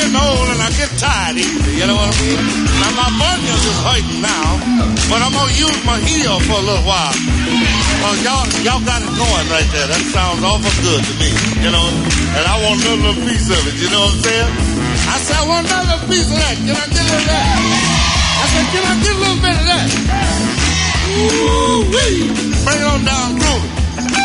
getting old and I get tired easy, you know what I mean? Now my bunions is hurting now, but I'm gonna use my heel for a little while. Oh, y'all got it going right there. That sounds awful good to me, you know. And I want another little piece of it, you know what I'm saying? I said I want another little piece of that. Can I get a little of that? I said, can I get a little bit of that? Ooh-wee! Bring it on down through it.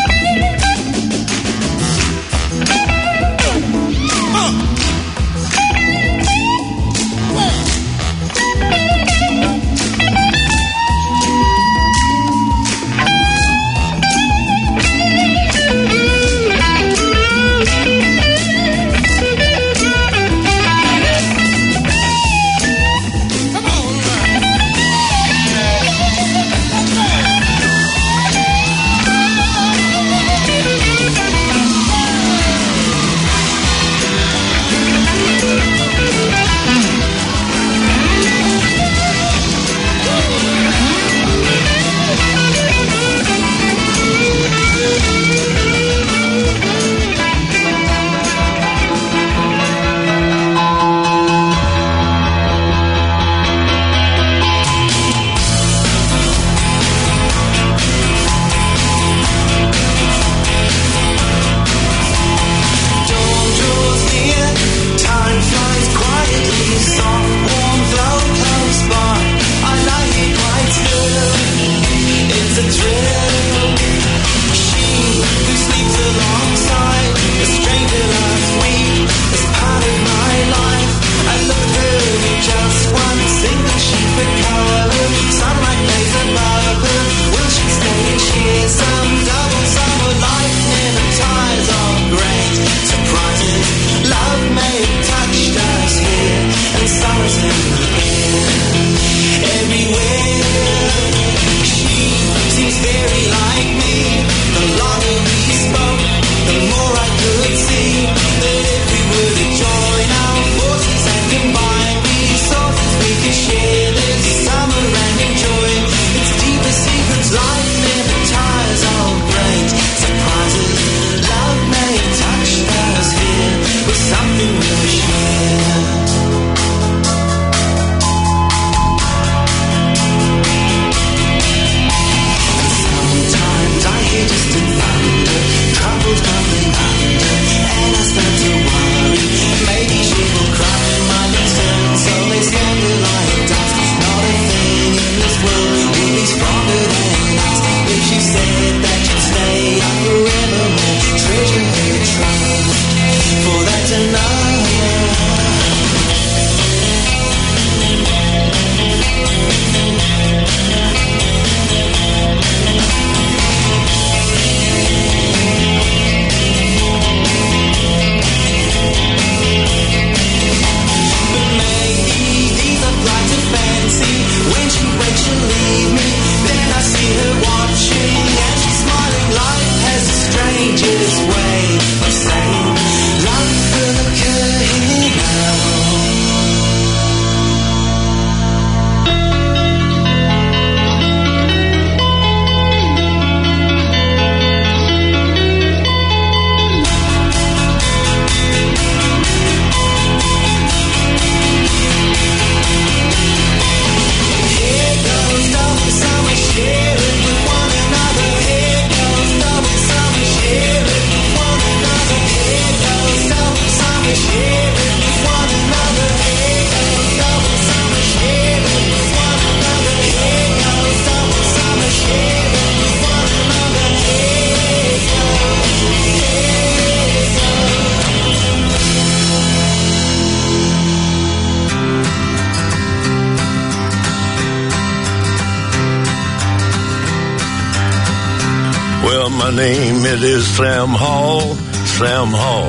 My name, it is Sam Hall, Sam Hall.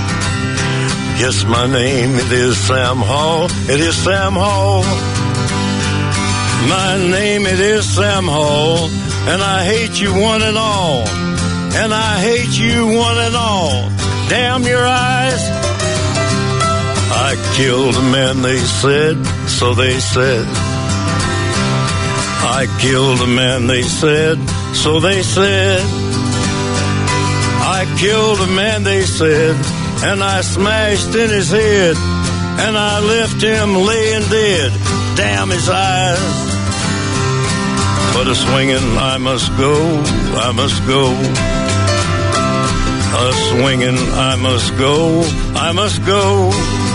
Yes, my name, it is Sam Hall, it is Sam Hall. My name, it is Sam Hall, and I hate you one and all. And I hate you one and all. Damn your eyes. I killed a man, they said, so they said. I killed a man, they said, so they said. I killed a man, they said, and I smashed in his head. and I left him laying dead. Damn his eyes. But a-swinging I must go, I must go. A-swinging I must go, I must go.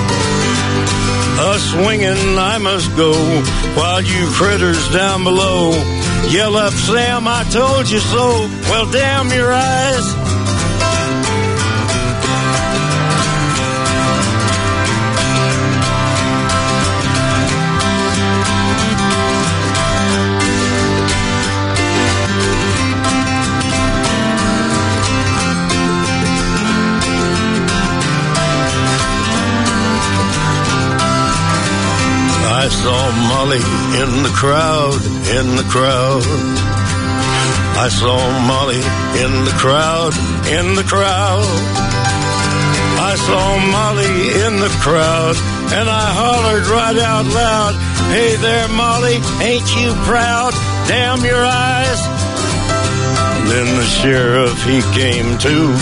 A-swinging I must go, while you critters down below yell up, Sam, I told you so. Well, damn your eyes. I saw Molly in the crowd, in the crowd. I saw Molly in the crowd, in the crowd. I saw Molly in the crowd, and I hollered right out loud, hey there, Molly, ain't you proud? Damn your eyes. Then the sheriff, he came to.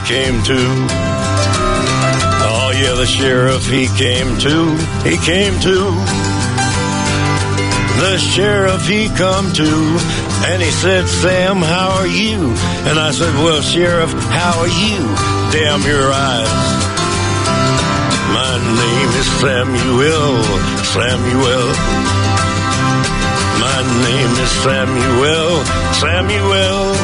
Oh yeah, the sheriff, he came to. The sheriff, he come to, and he said, Sam, how are you? And I said, well, Sheriff, how are you? Damn your eyes. My name is Samuel, Samuel. My name is Samuel, Samuel.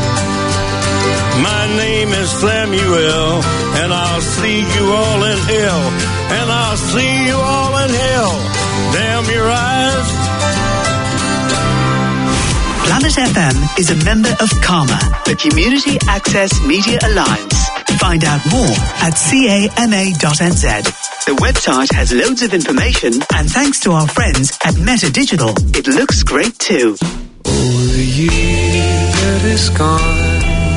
My name is Samuel, and I'll see you all in hell, and I'll see you all in hell. Damn your eyes. Planet FM is a member of CAMA, the Community Access Media Alliance. Find out more at cama.nz. The website has loads of information, and thanks to our friends at Meta Digital, it looks great too. Oh, the year that is gone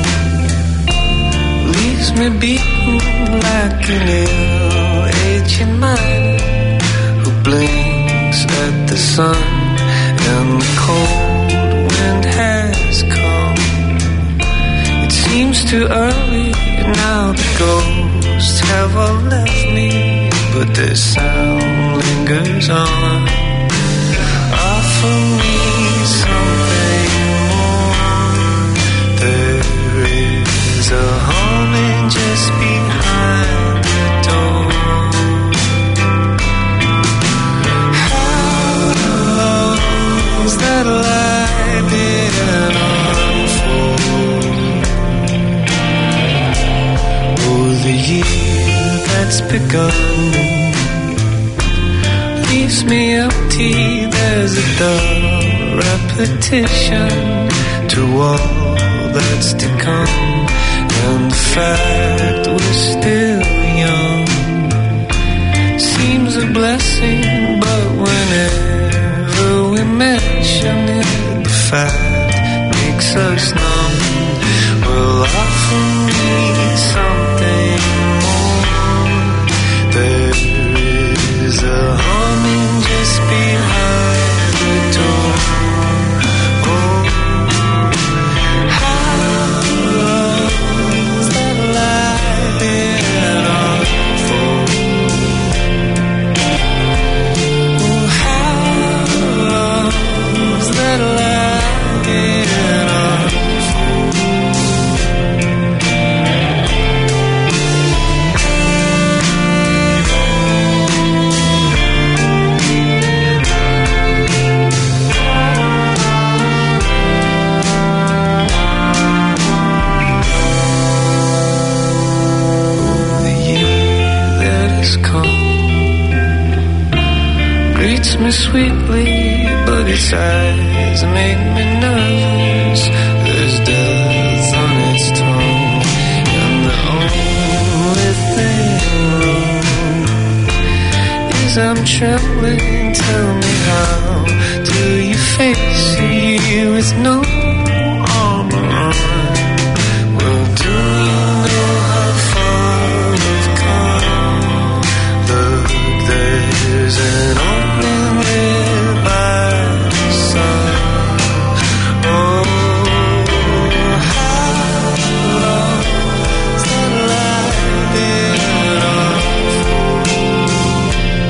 leaves me beaten like an ill-aged man who blinks at the sun and the cold wind has come. It seems too early now, the ghosts have all left me, but their sound lingers on. Offer me something more. There is a humming just behind the door. How's that light been on for? Oh, the year that's begun leaves me empty. There's a dull repetition to all that's to come, and the fact we're still young seems a blessing, but whenever we mention it, the fact makes us numb. Well, offer me something more. There is a humming just behind the door. Oh, how's that light been on for? Oh, how's that light been on me sweetly, but its eyes make me nervous. There's death on its tongue, and the only thing wrong is I'm trembling. Tell me, how do you face a year with no armor on? Well, do you know how far we've come? Look, there's an opening lit by the sun. Oh, how long's that light been on for?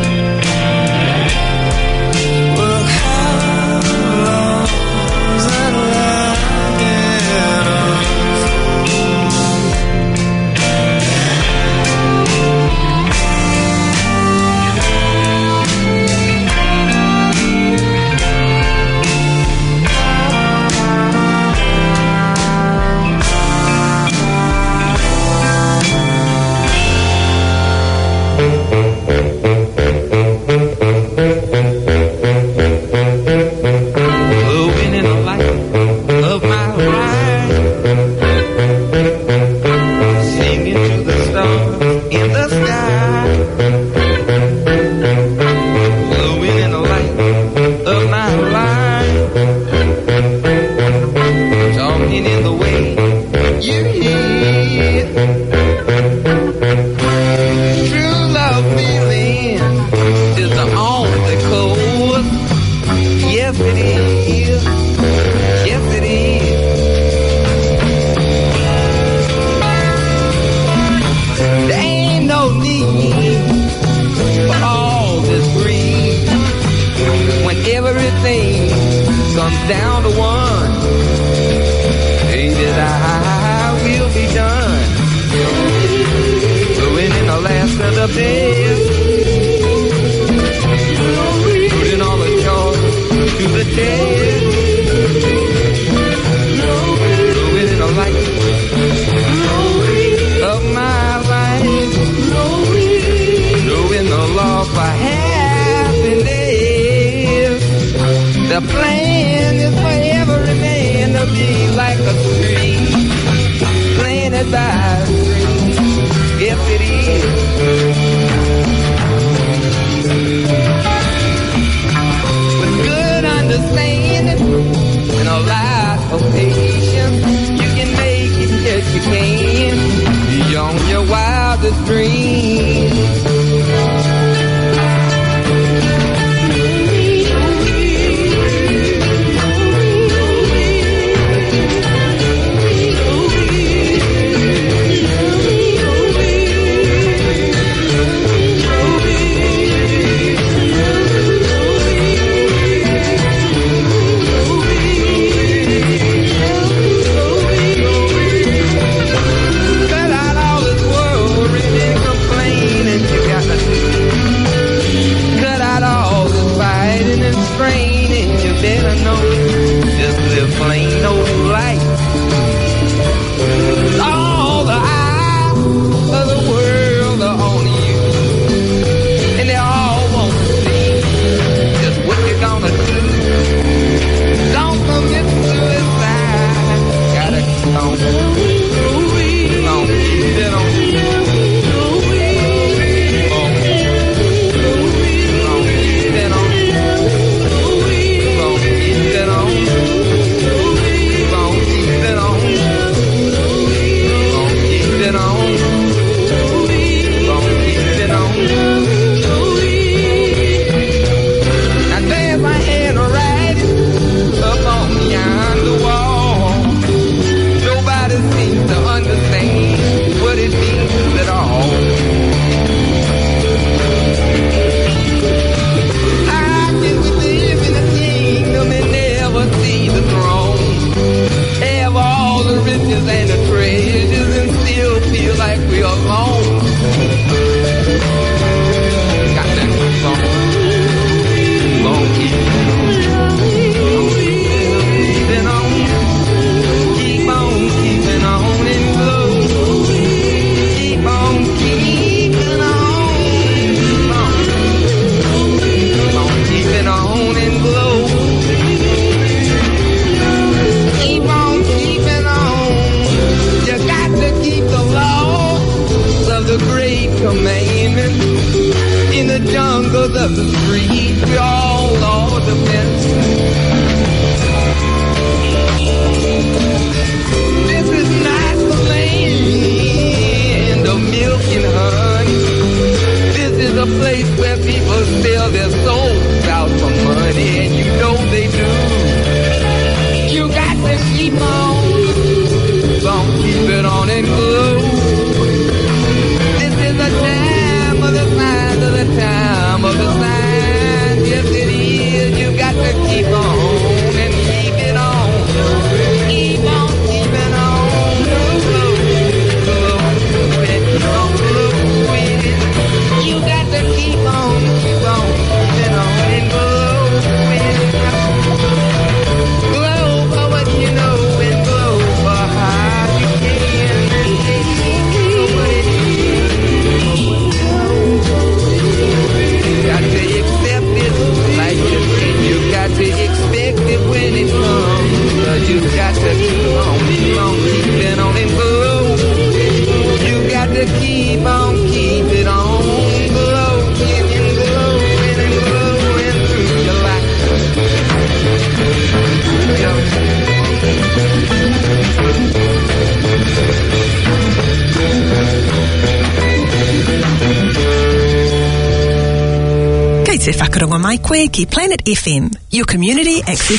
Te whakaronga mai koe ki Planet FM, your community access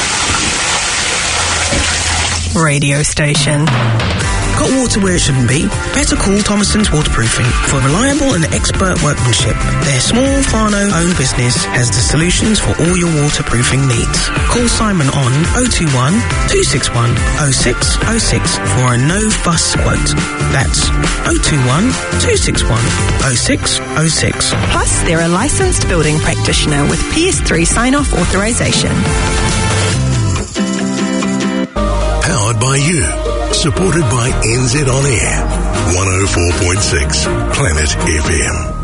radio station. Got water where it shouldn't be? Better call Thomason's Waterproofing for reliable and expert workmanship. Their small whānau-owned business has the solutions for all your waterproofing needs. Call Simon on 021 261 0606 for a no-fuss quote. That's 021 261 0606. Plus, they're a licensed building practitioner with PS3 sign-off authorization. Powered by you. Supported by NZ On Air. 104.6 Planet FM.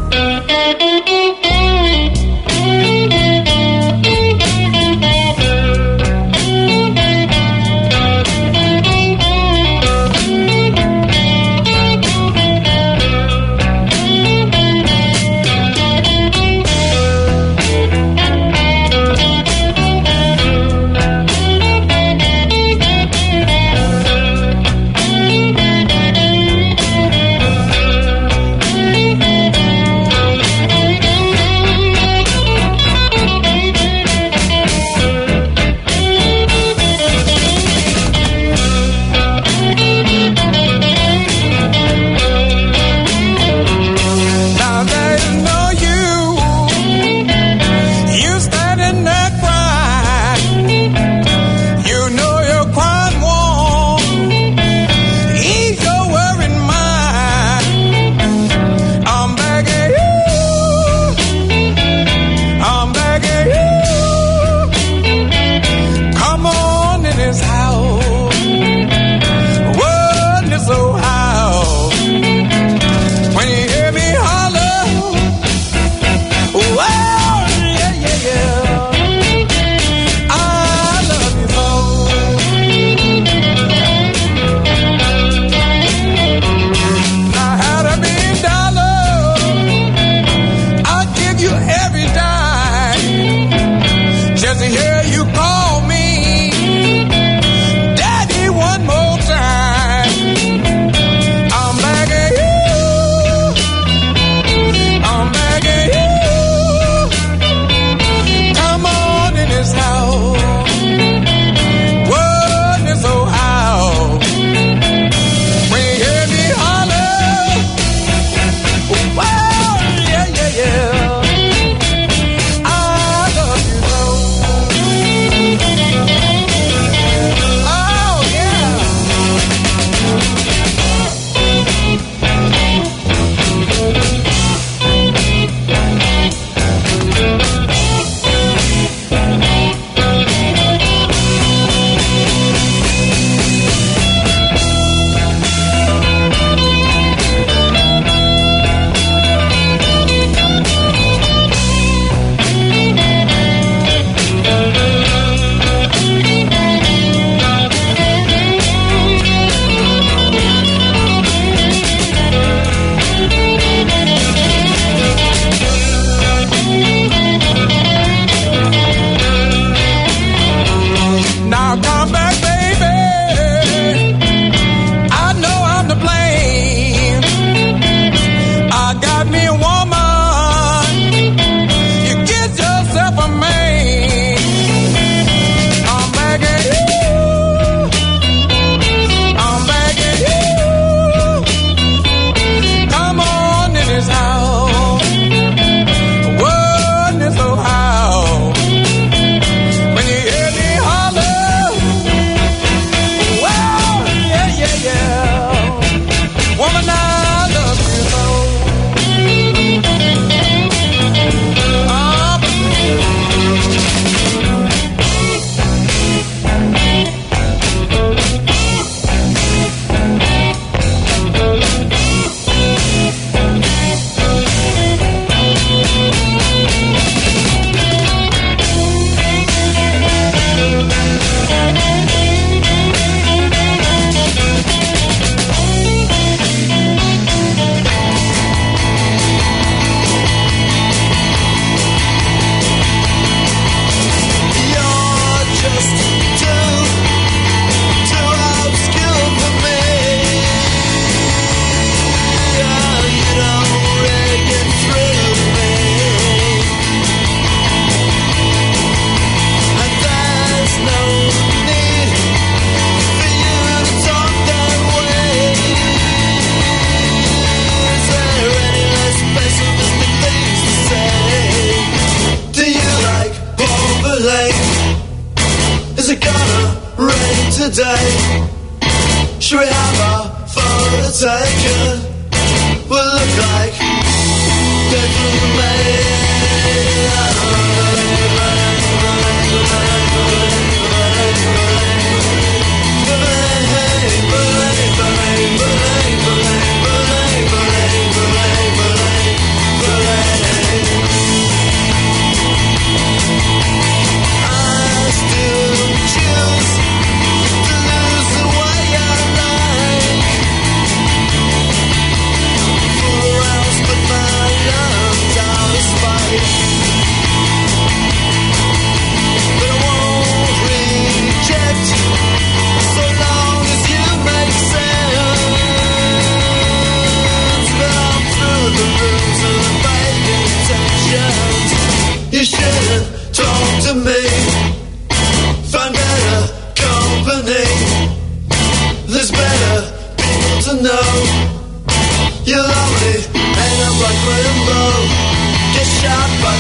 today. Should we have our photo taken? We'll look like dead from the you shouldn't talk to me. Find better company. There's better people to know. You're lonely, hang up like Limbo. Get shot by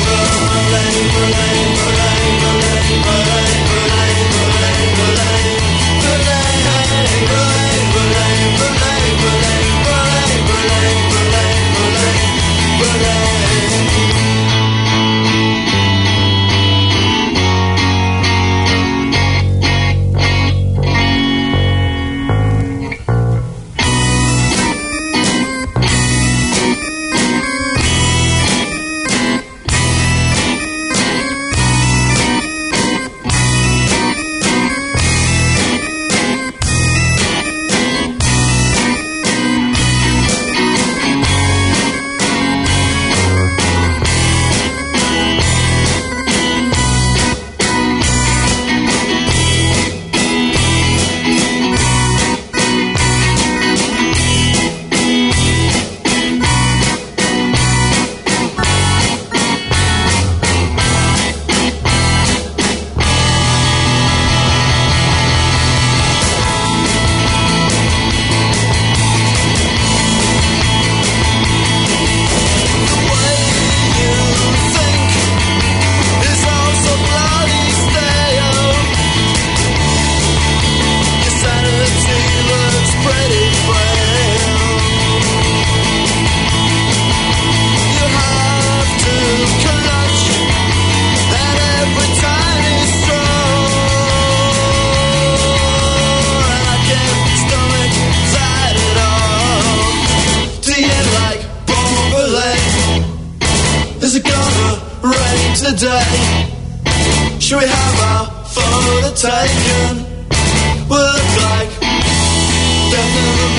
today. Should we have our photo taken? We'll look like death in the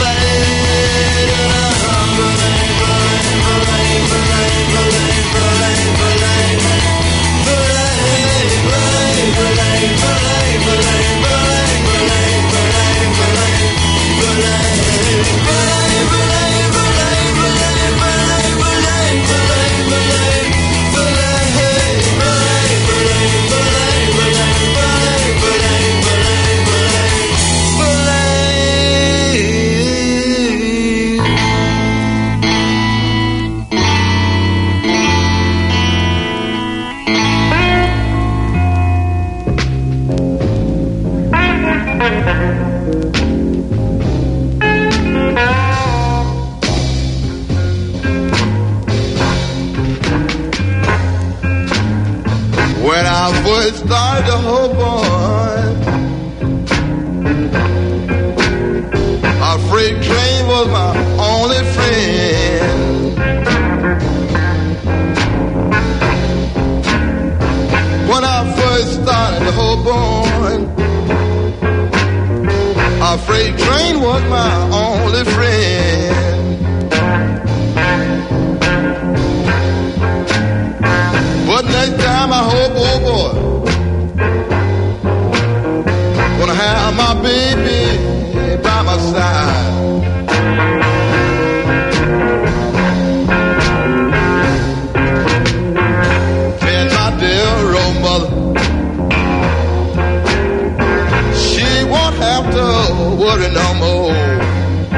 started the whole boy. A freight train was my only friend. When I first started the whole boy, a freight train was my only friend. But next time I hope, oh boy, gonna have my baby by my side. Tell my dear old mother she won't have to worry no more.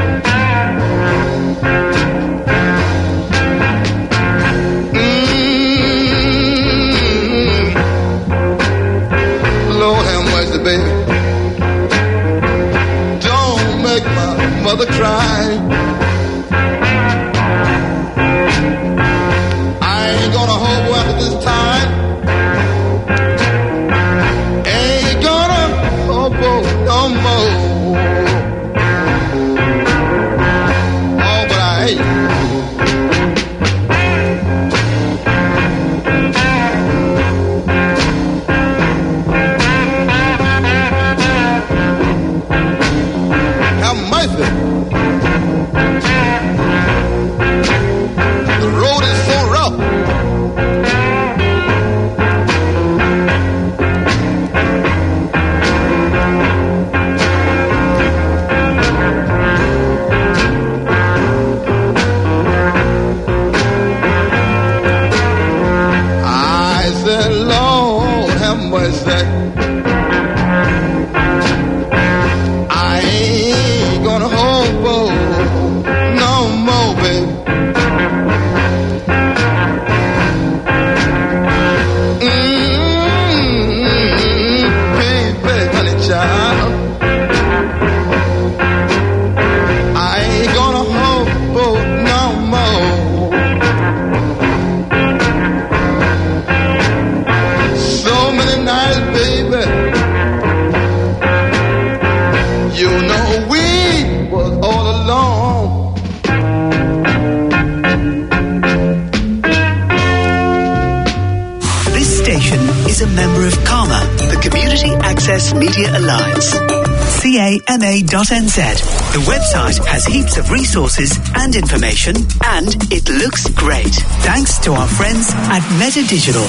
is a member of CAMA, the Community Access Media Alliance. CAMA.NZ. The website has heaps of resources and information, and it looks great. Thanks to our friends at Meta Digital.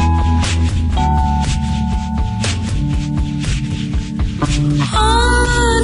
Oh